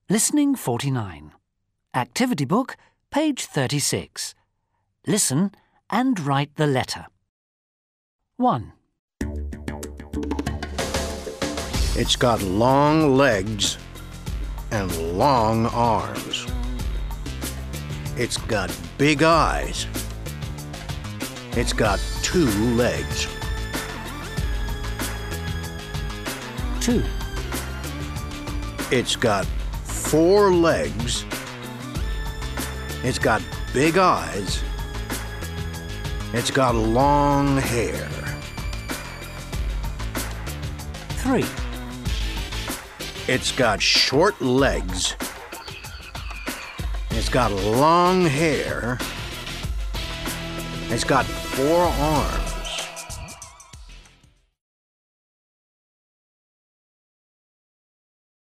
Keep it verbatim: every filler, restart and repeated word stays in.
Listening forty-nine. Activity book, page thirty-six. Listen and write the letter. one. It's got long legs and long arms. It's got big eyes. It's got two legs. two. It's got four legs. It's got big eyes. It's got long hair. three. It's got short legs. It's got long hair. It's got four arms.